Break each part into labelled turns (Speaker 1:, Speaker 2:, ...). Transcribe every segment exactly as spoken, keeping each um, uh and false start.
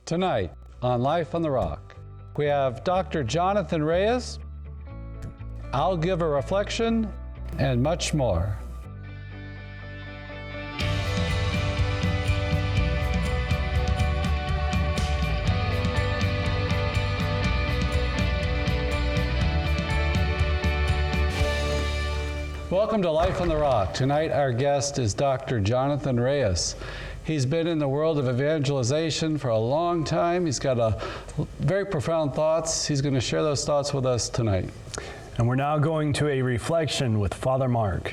Speaker 1: Tonight on Life on the Rock, we have Doctor Jonathan Reyes, I'll Give a Reflection, and much more. Welcome to Life on the Rock. Tonight our guest is Doctor Jonathan Reyes. He's been in the world of evangelization for a long time. He's got a very profound thoughts. He's going to share those thoughts with us tonight.
Speaker 2: And we're now going to a reflection with Father Mark.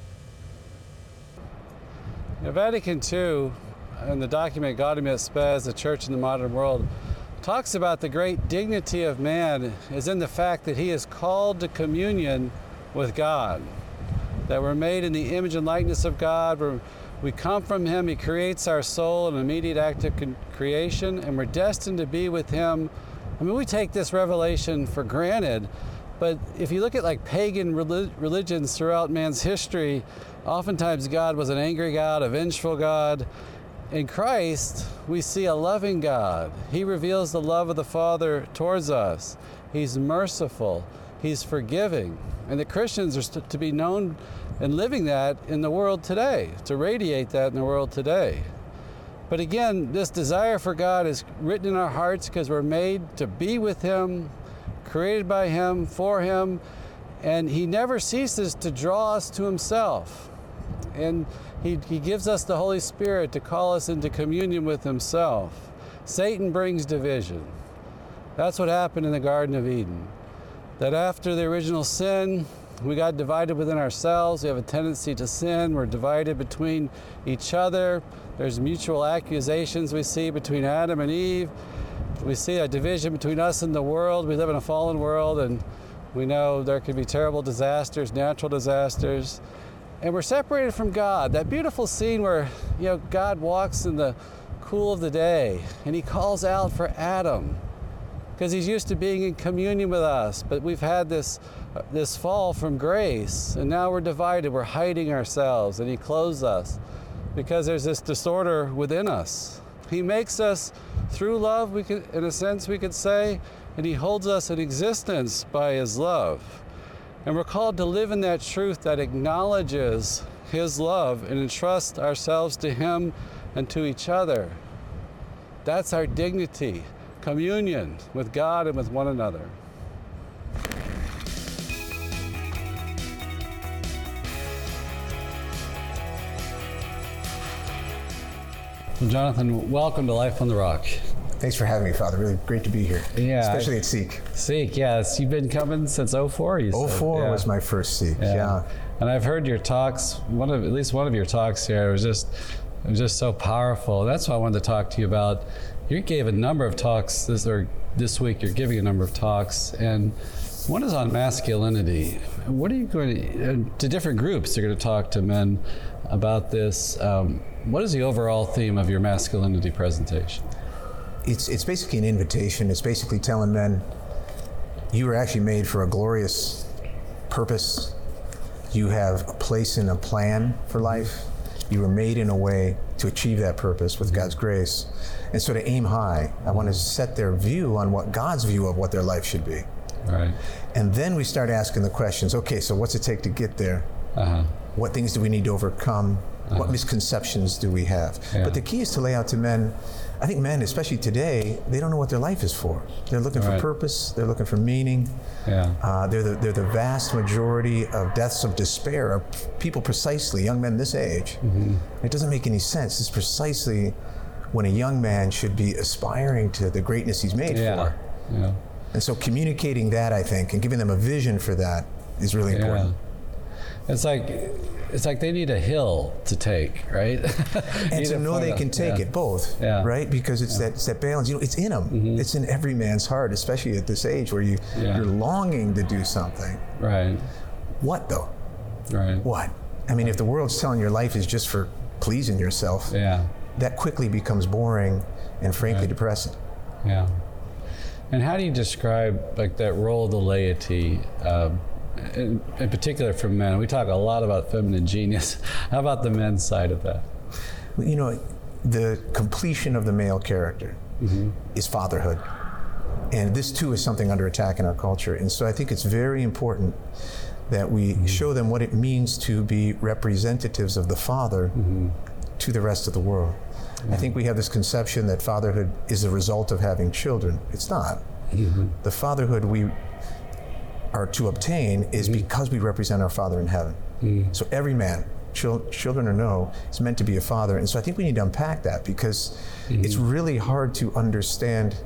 Speaker 1: Now, Vatican Two, in the document Gaudium et Spes, the Church in the Modern World, talks about the great dignity of man is in the fact that he is called to communion with God. That we're made in the image and likeness of God. We're, we come from Him. He creates our soul in an immediate act of con- creation, and we're destined to be with Him. I mean, we take this revelation for granted, but if you look at like pagan relig- religions throughout man's history, oftentimes God was an angry God, a vengeful God. In Christ, we see a loving God. He reveals the love of the Father towards us. He's merciful. He's forgiving. And the Christians are st- to be known and living that in the world today, to radiate that in the world today. But again, this desire for God is written in our hearts because we're made to be with Him, created by Him, for Him, and He never ceases to draw us to Himself. And He, he gives us the Holy Spirit to call us into communion with Himself. Satan brings division. That's what happened in the Garden of Eden. That after the original sin, we got divided within ourselves. We have a tendency to sin. We're divided between each other. There's mutual accusations we see between Adam and Eve. We see a division between us and the world. We live in a fallen world, and we know there can be terrible disasters, natural disasters. And we're separated from God. That beautiful scene where, you know, God walks in the cool of the day, and He calls out for Adam, because He's used to being in communion with us, but we've had this uh, this fall from grace, and now we're divided, we're hiding ourselves, and He clothes us because there's this disorder within us. He makes us through love, we could, in a sense we could say, and He holds us in existence by His love. And we're called to live in that truth that acknowledges His love and entrust ourselves to Him and to each other. That's our dignity. Communion with God and with one another. Well, Jonathan, welcome to Life on the Rock.
Speaker 3: Thanks for having me, Father. Really great to be here.
Speaker 1: Yeah.
Speaker 3: Especially at Seek.
Speaker 1: Seek, yes. You've been coming since oh four, you
Speaker 3: oh
Speaker 1: said.
Speaker 3: oh four
Speaker 1: Yeah.
Speaker 3: was my first Seek, yeah. yeah.
Speaker 1: And I've heard your talks, one of at least one of your talks here was just it was just so powerful. That's why I wanted to talk to you about. You gave a number of talks this or this week. You're giving a number of talks, and one is on masculinity. What are you going to to different groups? You're going to talk to men about this. Um, what is the overall theme of your masculinity presentation?
Speaker 3: It's it's basically an invitation. It's basically telling men, you were actually made for a glorious purpose. You have a place and a plan for life. You were made in a way to achieve that purpose with God's grace. And so to aim high, I want to set their view on what God's view of what their life should be.
Speaker 1: Right.
Speaker 3: And then we start asking the questions, okay, so what's it take to get there?
Speaker 1: Uh-huh.
Speaker 3: What things do we need to overcome? Uh-huh. What misconceptions do we have?
Speaker 1: Yeah.
Speaker 3: But the key is to lay out to men, I think men, especially today, they don't know what their life is for. They're looking
Speaker 1: Right.
Speaker 3: for purpose. They're looking for meaning.
Speaker 1: Yeah.
Speaker 3: Uh, they're, the, they're the vast majority of deaths of despair of people precisely, young men this age. Mm-hmm. It doesn't make any sense. It's precisely when a young man should be aspiring to the greatness he's made
Speaker 1: Yeah.
Speaker 3: for.
Speaker 1: Yeah.
Speaker 3: And so communicating that, I think, and giving them a vision for that is really important.
Speaker 1: Yeah. It's like it's like they need a hill to take, right?
Speaker 3: And to know they can take
Speaker 1: yeah.
Speaker 3: it both,
Speaker 1: yeah.
Speaker 3: right? Because it's
Speaker 1: yeah.
Speaker 3: that it's that balance. You know, it's in them. Mm-hmm. It's in every man's heart, especially at this age where you
Speaker 1: yeah.
Speaker 3: you're longing to do something.
Speaker 1: Right.
Speaker 3: What though?
Speaker 1: Right.
Speaker 3: What? I mean, if the world's telling your life is just for pleasing yourself,
Speaker 1: yeah.
Speaker 3: that quickly becomes boring and frankly
Speaker 1: right.
Speaker 3: depressing.
Speaker 1: Yeah. And how do you describe like that role of the laity? Um, In, in particular for men? We talk a lot about feminine genius. How about the men's side of that?
Speaker 3: You know, the completion of the male character, mm-hmm. is fatherhood. And this too is something under attack in our culture. And so I think it's very important that we mm-hmm. show them what it means to be representatives of the Father mm-hmm. to the rest of the world. Yeah. I think we have this conception that fatherhood is a result of having children. It's not. Mm-hmm. The fatherhood we are to obtain is mm-hmm. because we represent our Father in heaven. Mm-hmm. So every man, chil- children or no, is meant to be a father. And so I think we need to unpack that, because mm-hmm. it's really hard to understand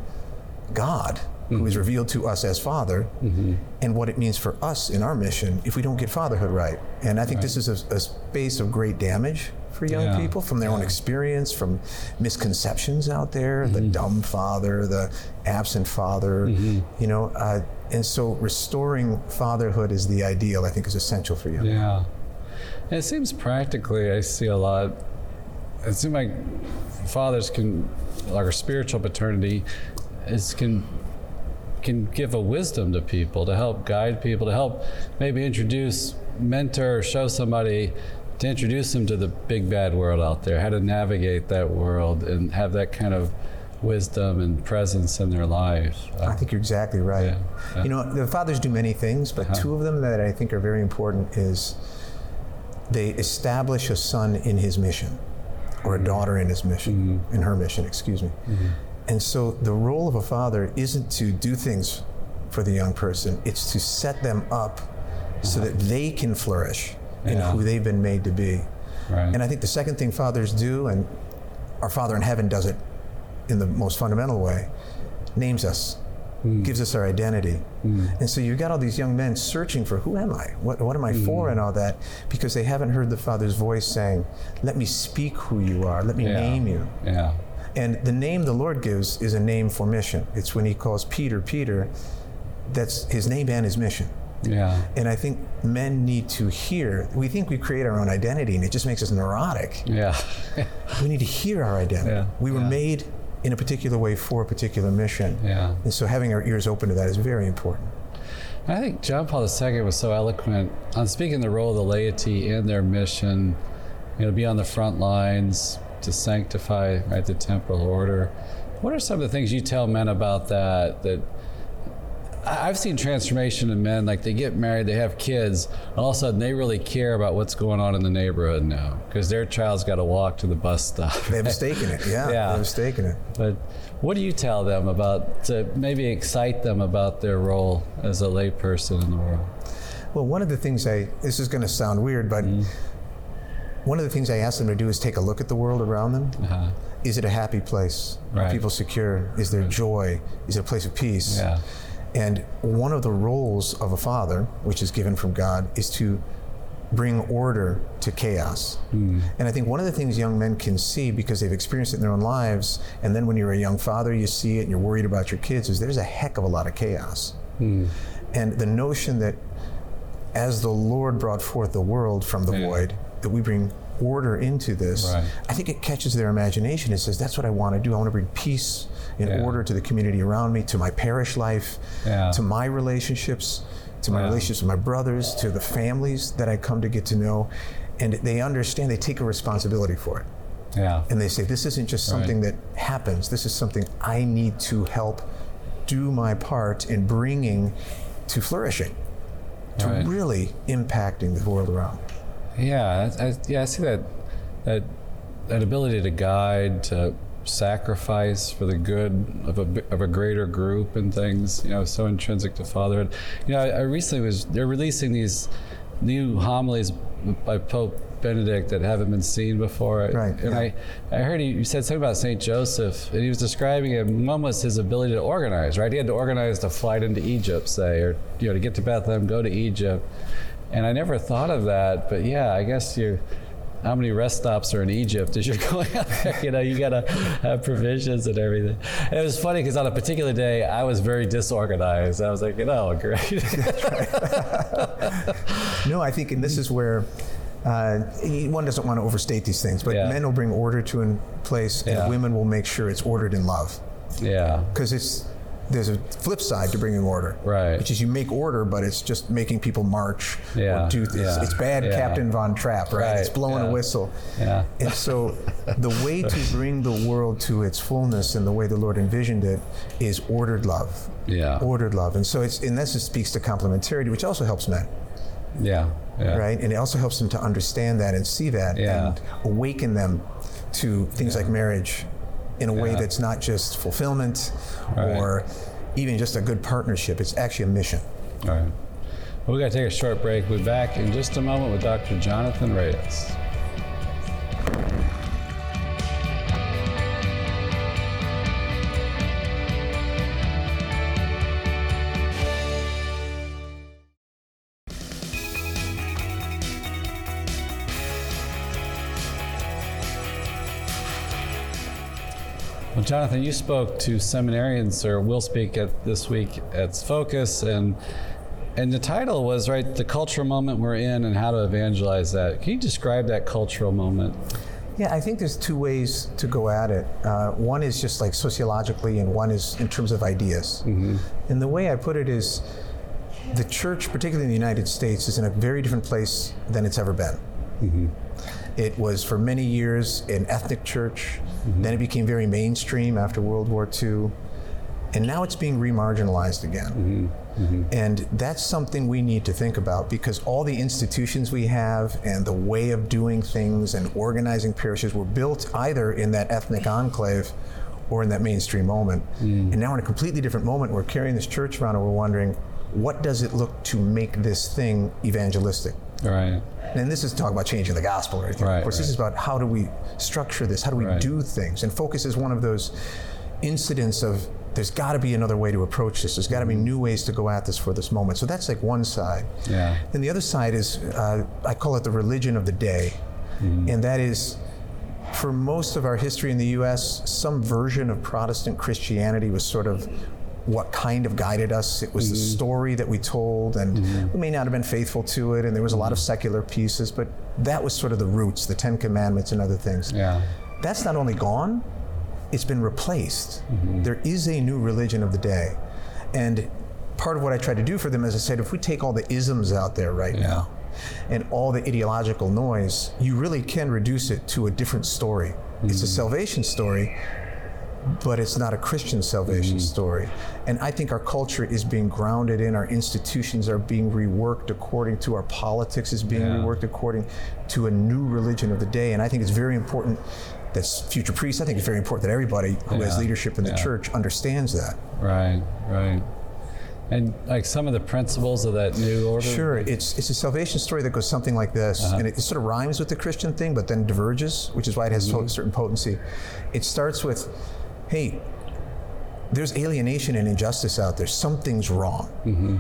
Speaker 3: God, mm-hmm. who is revealed to us as Father, mm-hmm. and what it means for us in our mission if we don't get fatherhood right. And I think right. this is a, a space of great damage for young yeah. people, from their yeah. own experience, from misconceptions out there, mm-hmm. the dumb father, the absent father, mm-hmm. you know. Uh, and so restoring fatherhood is the ideal, I think, is essential for you.
Speaker 1: Yeah. And it seems practically, I see a lot, it seems like fathers can, like our spiritual paternity, is can can give a wisdom to people, to help guide people, to help maybe introduce, mentor, show somebody, to introduce them to the big bad world out there, how to navigate that world and have that kind of wisdom and presence in their life. Uh,
Speaker 3: I think you're exactly right.
Speaker 1: Yeah, yeah.
Speaker 3: You know, the fathers do many things, but uh-huh. two of them that I think are very important is they establish a son in his mission, or a daughter in his mission, mm-hmm. in her mission, excuse me. Mm-hmm. And so the role of a father isn't to do things for the young person, it's to set them up uh-huh. so that they can flourish yeah. in who they've been made to be.
Speaker 1: Right.
Speaker 3: And I think the second thing fathers do, and our Father in heaven does it in the most fundamental way, names us, mm. gives us our identity. Mm. And so you've got all these young men searching for, who am I? What, what am I mm. for? And all that, because they haven't heard the Father's voice saying, let me speak who you are, let me
Speaker 1: yeah.
Speaker 3: name you.
Speaker 1: Yeah.
Speaker 3: And the name the Lord gives is a name for mission. It's when he calls Peter, Peter, that's his name and his mission.
Speaker 1: Yeah.
Speaker 3: And I think men need to hear, we think we create our own identity and it just makes us neurotic.
Speaker 1: Yeah.
Speaker 3: We need to hear our identity. Yeah. We were
Speaker 1: yeah.
Speaker 3: made in a particular way for a particular mission.
Speaker 1: Yeah.
Speaker 3: And so having our ears open to that is very important.
Speaker 1: I think John Paul the Second was so eloquent on speaking the role of the laity in their mission, you know, be on the front lines, to sanctify, right, the temporal order. What are some of the things you tell men about that? That I've seen transformation in men, like they get married, they have kids, and all of a sudden they really care about what's going on in the neighborhood now, because their child's got to walk to the bus stop.
Speaker 3: They have a stake in it, yeah,
Speaker 1: yeah.
Speaker 3: they have a stake in it.
Speaker 1: But what do you tell them about, to maybe excite them about their role as a lay person in the world?
Speaker 3: Well, one of the things I, this is going to sound weird, but mm-hmm. one of the things I ask them to do is take a look at the world around them. Uh-huh. Is it a happy place?
Speaker 1: Right.
Speaker 3: Are people secure? Is there right. joy? Is it a place of peace?
Speaker 1: Yeah.
Speaker 3: And one of the roles of a father, which is given from God, is to bring order to chaos. Mm. And I think one of the things young men can see, because they've experienced it in their own lives, and then when you're a young father, you see it and you're worried about your kids, is there's a heck of a lot of chaos. Mm. And the notion that as the Lord brought forth the world from the yeah. void, that we bring order into this,
Speaker 1: right.
Speaker 3: I think it catches their imagination. It says, that's what I want to do. I want to bring peace and yeah. order to the community around me, to my parish life,
Speaker 1: yeah.
Speaker 3: to my relationships, to my
Speaker 1: yeah.
Speaker 3: relationships with my brothers, to the families that I come to get to know. And they understand, they take a responsibility for it.
Speaker 1: Yeah.
Speaker 3: And they say, this isn't just something
Speaker 1: right.
Speaker 3: that happens. This is something I need to help do my part in bringing to flourishing, to
Speaker 1: right.
Speaker 3: really impacting the world around.
Speaker 1: Yeah, I, I, yeah, I see that, that that ability to guide, to sacrifice for the good of a of a greater group and things. You know, so intrinsic to fatherhood. You know, I, I recently was they're releasing these new homilies by Pope Benedict that haven't been seen before.
Speaker 3: Right.
Speaker 1: And
Speaker 3: yeah.
Speaker 1: I, I heard he you said something about Saint Joseph, and he was describing it. One was his ability to organize. Right, he had to organize the flight into Egypt, say, or you know, to get to Bethlehem, go to Egypt. And I never thought of that, but yeah, I guess you, how many rest stops are in Egypt as you're going out there? You know, you gotta have provisions and everything. And it was funny because on a particular day, I was very disorganized. I was like, you know, great.
Speaker 3: No, I think, and this is where uh, one doesn't want to overstate these things, but
Speaker 1: yeah.
Speaker 3: men will bring order to a place,
Speaker 1: yeah.
Speaker 3: and women will make sure it's ordered in love.
Speaker 1: Yeah.
Speaker 3: Because it's, there's a flip side to bringing order,
Speaker 1: right?
Speaker 3: Which is you make order, but it's just making people march
Speaker 1: yeah.
Speaker 3: or do things.
Speaker 1: Yeah.
Speaker 3: It's bad
Speaker 1: yeah.
Speaker 3: Captain Von Trapp, right?
Speaker 1: right.
Speaker 3: It's blowing
Speaker 1: yeah.
Speaker 3: a whistle.
Speaker 1: Yeah.
Speaker 3: And so the way to bring the world to its fullness and the way the Lord envisioned it is ordered love.
Speaker 1: Yeah.
Speaker 3: Ordered love. And so it's, and this just speaks to complementarity, which also helps men.
Speaker 1: Yeah. yeah.
Speaker 3: Right? And it also helps them to understand that and see that
Speaker 1: yeah.
Speaker 3: and awaken them to things yeah. like marriage in a way
Speaker 1: yeah.
Speaker 3: that's not just fulfillment
Speaker 1: right.
Speaker 3: or even just a good partnership. It's actually a mission.
Speaker 1: All right. Well, we got to take a short break. We'll be back in just a moment with Doctor Jonathan Reyes. Well, Jonathan, you spoke to seminarians, or will speak at this week at Focus, and and the title was, right, the cultural moment we're in and how to evangelize that. Can you describe that cultural moment?
Speaker 3: Yeah, I think there's two ways to go at it. Uh, one is just like sociologically, and one is in terms of ideas. Mm-hmm. And the way I put it is, the church, particularly in the United States, is in a very different place than it's ever been. Mm-hmm. It was for many years an ethnic church, mm-hmm. then it became very mainstream after World War Two, and now it's being remarginalized again. Mm-hmm. Mm-hmm. And that's something we need to think about, because all the institutions we have and the way of doing things and organizing parishes were built either in that ethnic enclave or in that mainstream moment. Mm. And now in a completely different moment, we're carrying this church around and we're wondering, what does it look to make this thing evangelistic?
Speaker 1: Right.
Speaker 3: And this is talk about changing the gospel or anything.
Speaker 1: Right,
Speaker 3: of course,
Speaker 1: right.
Speaker 3: this is about how do we structure this? How do we
Speaker 1: right.
Speaker 3: do things? And Focus is one of those incidents of there's got to be another way to approach this. There's got to be new ways to go at this for this moment. So that's like one side.
Speaker 1: Yeah.
Speaker 3: And the other side is, uh, I call it the religion of the day. Mm-hmm. And that is, for most of our history in the U S, some version of Protestant Christianity was sort of what kind of guided us. It was mm-hmm. the story that we told, and mm-hmm. we may not have been faithful to it, and there was a lot of secular pieces, but that was sort of the roots, the Ten Commandments and other things.
Speaker 1: Yeah.
Speaker 3: That's not only gone, it's been replaced. Mm-hmm. There is a new religion of the day. And part of what I try to do for them is I said, if we take all the isms out there right yeah. now, and all the ideological noise, you really can reduce it to a different story. Mm-hmm. It's a salvation story, but it's not a Christian salvation mm-hmm. story. And I think our culture is being grounded in, our institutions are being reworked according to, our politics is being yeah. reworked according to a new religion of the day. And I think it's very important that future priests, I think it's very important that everybody who yeah. has leadership in the yeah. church understands that.
Speaker 1: Right, right. And like some of the principles of that new order?
Speaker 3: Sure, it's it's a salvation story that goes something like this, uh-huh. and it, it sort of rhymes with the Christian thing, but then diverges, which is why it has mm-hmm. certain potency. It starts with, hey, there's alienation and injustice out there. Something's wrong. Mm-hmm.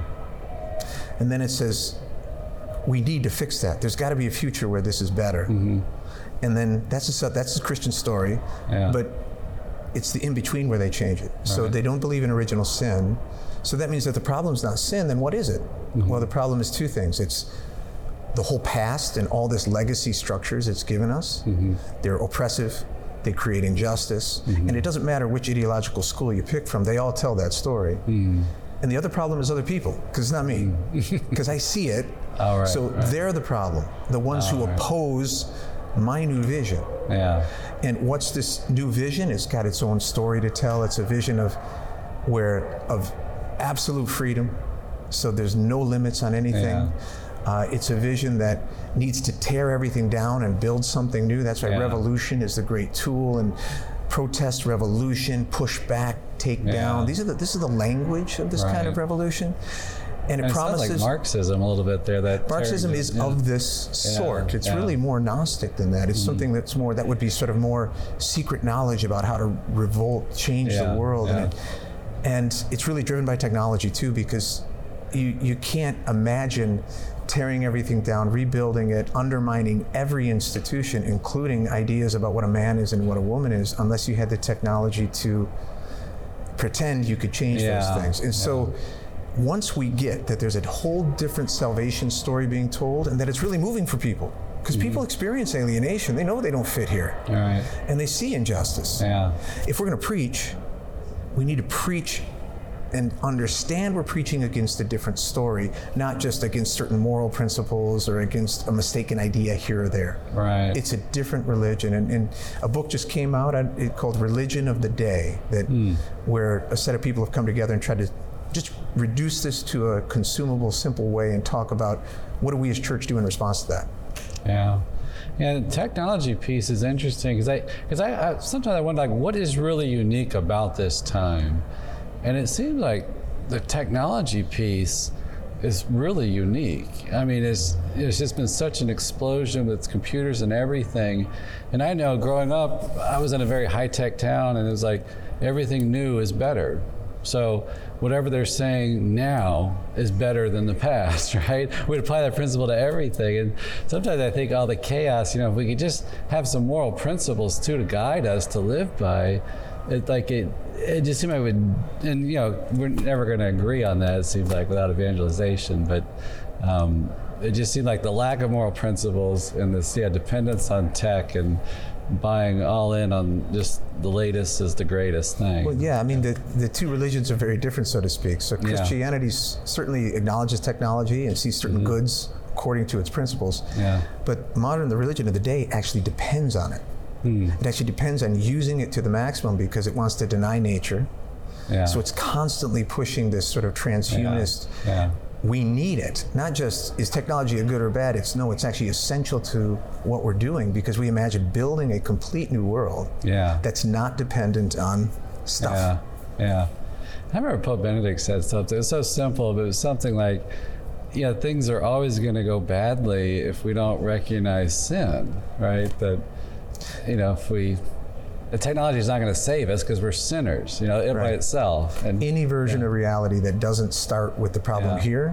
Speaker 3: And then it says, we need to fix that. There's got to be a future where this is better. Mm-hmm. And then that's a, that's a Christian story, yeah. but it's the in-between where they change it. Right. So they don't believe in original sin. So that means that the problem's not sin, then what is it? Mm-hmm. Well, the problem is two things. It's the whole past and all this legacy structures it's given us. Mm-hmm. They're oppressive, they create injustice, mm-hmm. and it doesn't matter which ideological school you pick from, they all tell that story. Mm-hmm. And the other problem is other people, because it's not me, because mm-hmm. I see it.
Speaker 1: Oh, right,
Speaker 3: so
Speaker 1: right.
Speaker 3: they're the problem, the ones oh, who right. oppose my new vision.
Speaker 1: Yeah. And
Speaker 3: what's this new vision? It's got its own story to tell. It's a vision of where of absolute freedom, so there's no limits on anything. Yeah. Uh, it's a vision that needs to tear everything down and build something new. That's why yeah. revolution is the great tool, and protest, revolution, push back, take yeah. down. These are the, this is the language of this right. kind of revolution. And it,
Speaker 1: and it
Speaker 3: promises
Speaker 1: sounds like Marxism a little bit there. That
Speaker 3: Marxism is yeah. of this sort. Yeah, it's yeah. really more Gnostic than that. It's mm. something that's more, that would be sort of more secret knowledge about how to revolt, change yeah, the world.
Speaker 1: Yeah.
Speaker 3: And, it, and it's really driven by technology too, because you, you can't imagine tearing everything down, rebuilding it, undermining every institution, including ideas about what a man is and what a woman is, unless you had the technology to pretend you could change yeah, those things. And yeah. so once we get that there's a whole different salvation story being told, and that it's really moving for people, because mm-hmm. people experience alienation, they know they don't fit here,
Speaker 1: all right.
Speaker 3: and they see injustice.
Speaker 1: Yeah.
Speaker 3: If we're going to preach, we need to preach and understand we're preaching against a different story, not just against certain moral principles or against a mistaken idea here or there.
Speaker 1: Right.
Speaker 3: It's a different religion. And, and a book just came out uh, it called Religion of the Day, that mm. where a set of people have come together and tried to just reduce this to a consumable, simple way and talk about what do we as church do in response to that.
Speaker 1: Yeah. Yeah, the technology piece is interesting because I, because I, I sometimes I wonder, like, what is really unique about this time? And it seems like the technology piece is really unique. I mean, it's it's just been such an explosion with computers and everything. And I know growing up, I was in a very high-tech town, and it was like everything new is better. So whatever they're saying now is better than the past, right? We'd apply that principle to everything. And sometimes I think all the chaos, you know, if we could just have some moral principles too to guide us to live by, it like it it just seemed like we would, and you know, we're never going to agree on that, it seems like, without evangelization, but um, it just seemed like the lack of moral principles and this yeah, dependence on tech and buying all in on just the latest is the greatest thing.
Speaker 3: Well, yeah, I mean, the, the two religions are very different, so to speak. So Christianity yeah. certainly acknowledges technology and sees certain mm-hmm. goods according to its principles.
Speaker 1: Yeah.
Speaker 3: But modern, the religion of the day, actually depends on it. Mm. It actually depends on using it to the maximum because it wants to deny nature.
Speaker 1: Yeah.
Speaker 3: So it's constantly pushing this sort of transhumanist,
Speaker 1: yeah. Yeah.
Speaker 3: we need it. Not just, is technology a good or bad? It's no, it's actually essential to what we're doing because we imagine building a complete new world
Speaker 1: yeah.
Speaker 3: that's not dependent on stuff.
Speaker 1: Yeah, yeah. I remember Pope Benedict said something, it was so simple, but it was something like, yeah, things are always going to go badly if we don't recognize sin, right? That, you know, if we, the technology is not going to save us because we're sinners, you know, it right. by itself. And
Speaker 3: any version
Speaker 1: yeah.
Speaker 3: of reality that doesn't start with the problem
Speaker 1: yeah.
Speaker 3: here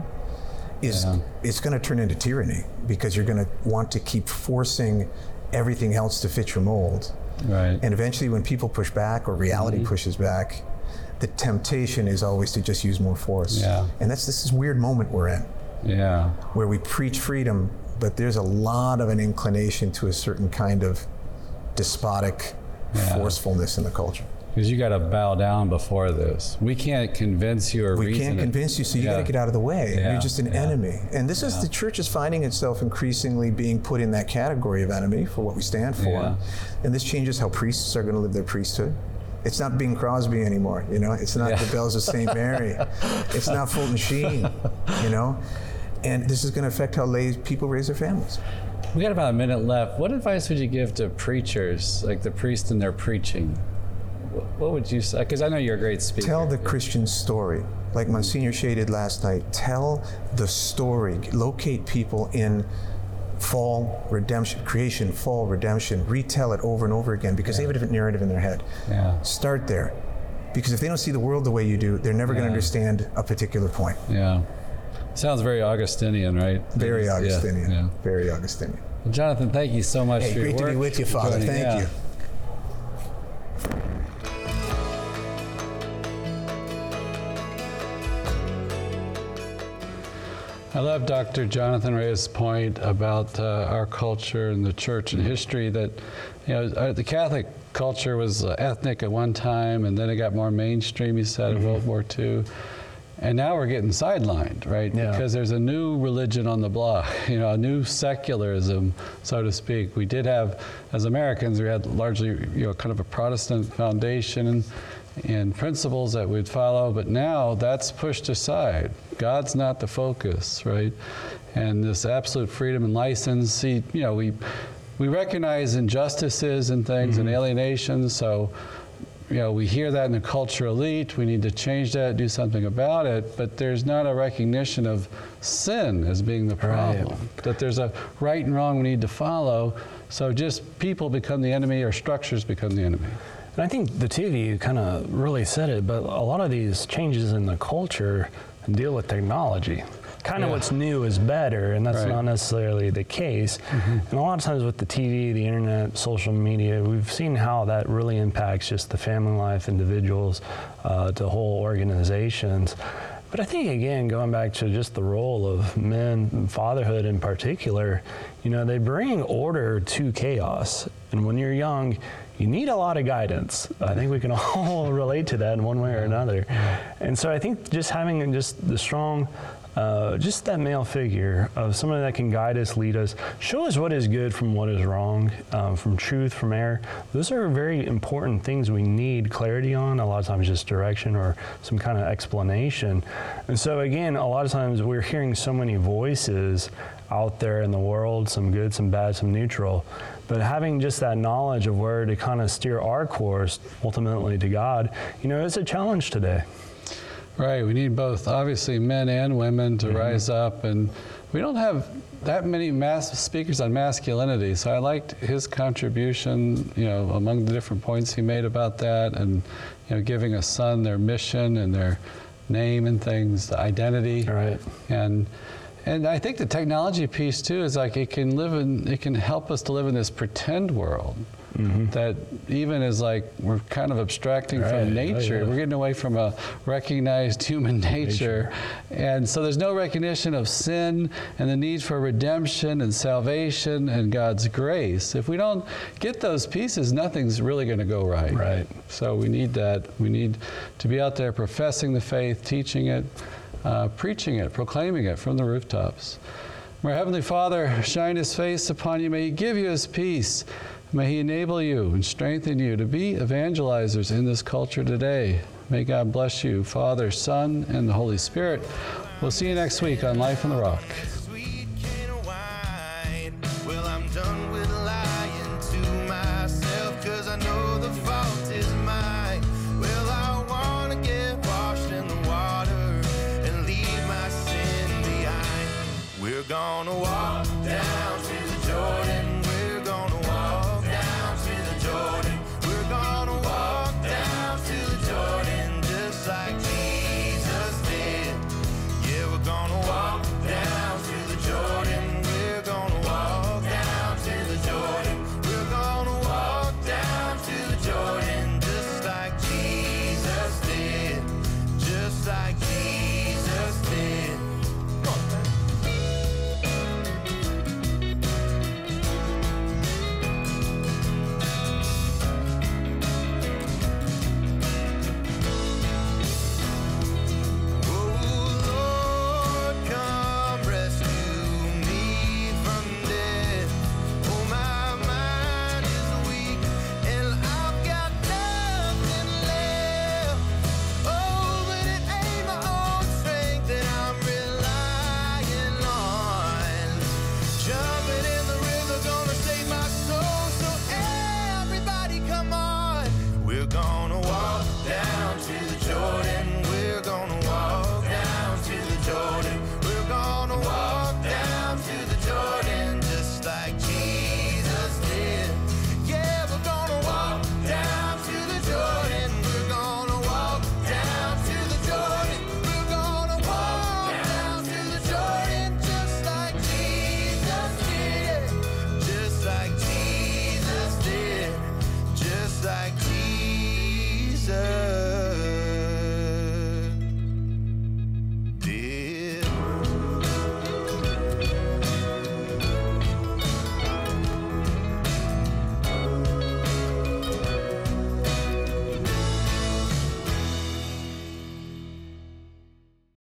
Speaker 3: is
Speaker 1: yeah.
Speaker 3: it's going to turn into tyranny because you're going to want to keep forcing everything else to fit your mold.
Speaker 1: Right.
Speaker 3: And eventually when people push back or reality mm-hmm. pushes back, the temptation is always to just use more force.
Speaker 1: Yeah.
Speaker 3: And that's this weird moment we're in.
Speaker 1: Yeah.
Speaker 3: Where we preach freedom, but there's a lot of an inclination to a certain kind of despotic yeah. forcefulness in the culture.
Speaker 1: Because you got to bow down before this. We can't convince you or
Speaker 3: we
Speaker 1: reason
Speaker 3: can't
Speaker 1: it.
Speaker 3: convince you, so you
Speaker 1: yeah.
Speaker 3: got to get out of the way.
Speaker 1: Yeah.
Speaker 3: You're just an
Speaker 1: yeah.
Speaker 3: enemy. And this
Speaker 1: yeah.
Speaker 3: is, the church is finding itself increasingly being put in that category of enemy for what we stand for.
Speaker 1: Yeah.
Speaker 3: And this changes how priests are going to live their priesthood. It's not Bing Crosby anymore, you know? It's not yeah. the bells of Saint Mary. It's not Fulton Sheen, you know? And this is going to affect how lay people raise their families.
Speaker 1: We got about a minute left. What advice would you give to preachers, like the priest in their preaching? What would you say? Because I know you're a great speaker.
Speaker 3: Tell the Christian story, like Monsignor Shea did last night. Tell the story. Locate people in fall, redemption, creation, fall, redemption. Retell it over and over again because yeah. they have a different narrative in their head.
Speaker 1: Yeah.
Speaker 3: Start there. Because if they don't see the world the way you do, they're never yeah. going to understand a particular point.
Speaker 1: Yeah. Sounds very Augustinian, right?
Speaker 3: Very Augustinian.
Speaker 1: Yeah, yeah.
Speaker 3: Very Augustinian.
Speaker 1: Well, Jonathan, thank you so much
Speaker 3: hey,
Speaker 1: for your
Speaker 3: work.
Speaker 1: work.
Speaker 3: Great to be with you, Father. Thank
Speaker 1: yeah.
Speaker 3: you.
Speaker 1: I love Doctor Jonathan Reyes' point about uh, our culture and the church and history that, you know, uh, the Catholic culture was uh, ethnic at one time and then it got more mainstream, he said, mm-hmm. in World War Two. And now we're getting sidelined, right?
Speaker 2: Yeah.
Speaker 1: Because there's a new religion on the block, you know, a new secularism, so to speak. We did have, as Americans, we had largely, you know, kind of a Protestant foundation and, and principles that we'd follow, but now that's pushed aside. God's not the focus, right? And this absolute freedom and license, see, you know, we we recognize injustices and things mm-hmm. and alienations, so you know, we hear that in the culture elite, we need to change that, do something about it, but there's not a recognition of sin as being the problem. Right. That there's a right and wrong we need to follow, so just people become the enemy or structures become the enemy.
Speaker 2: And I think the two of you kind of really said it, but a lot of these changes in the culture deal with technology. Kind of yeah. what's new is better, and that's right. not necessarily the case. Mm-hmm. And a lot of times with the T V, the internet, social media, we've seen how that really impacts just the family life, individuals, uh, to whole organizations. But I think, again, going back to just the role of men, fatherhood in particular, you know, they bring order to chaos. And when you're young, you need a lot of guidance. I think we can all relate to that in one way or another. And so I think just having just the strong, uh, just that male figure of someone that can guide us, lead us, show us what is good from what is wrong, um, from truth, from error. Those are very important things we need clarity on, a lot of times just direction or some kind of explanation. And so again, a lot of times we're hearing so many voices out there in the world, some good, some bad, some neutral. But having just that knowledge of where to kind of steer our course ultimately to God, you know, it's a challenge today.
Speaker 1: Right, we need both, obviously, men and women to mm-hmm. rise up, and we don't have that many mass speakers on masculinity, so I liked his contribution, you know, among the different points he made about that, and, you know, giving a son their mission and their name and things, the identity.
Speaker 2: Right.
Speaker 1: And and I think the technology piece too is like it can live in, it can help us to live in this pretend world. Mm-hmm. That even is like we're kind of abstracting right. from nature. Oh, yeah. We're getting away from a recognized human nature. nature. And so there's no recognition of sin and the need for redemption and salvation and God's grace. If we don't get those pieces, nothing's really going to go right.
Speaker 2: Right.
Speaker 1: So we need that. We need to be out there professing the faith, teaching it, uh, preaching it, proclaiming it from the rooftops. May our Heavenly Father shine His face upon you. May He give you His peace. May He enable you and strengthen you to be evangelizers in this culture today. May God bless you, Father, Son, and the Holy Spirit. We'll see you next week on Life on the Rock.